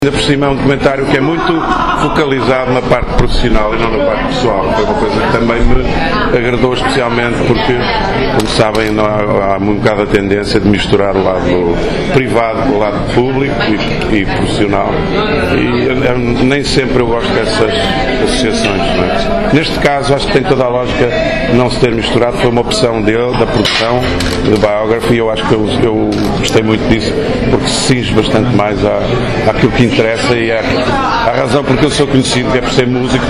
Ainda por cima é um documentário que é muito focalizado na parte profissional e não na parte pessoal. Foi uma coisa que também me agradou especialmente porque, como sabem, não há um bocado a tendência de misturar o lado privado com o lado público e profissional. E nem sempre eu gosto dessas associações. Não é? Neste caso, acho que tem toda a lógica de não se ter misturado. Foi uma opção dele, da produção, de Biography, e eu acho que eu gostei muito disso porque se cinge bastante mais àquilo que interessa e a razão porque eu sou conhecido, que é por ser músico.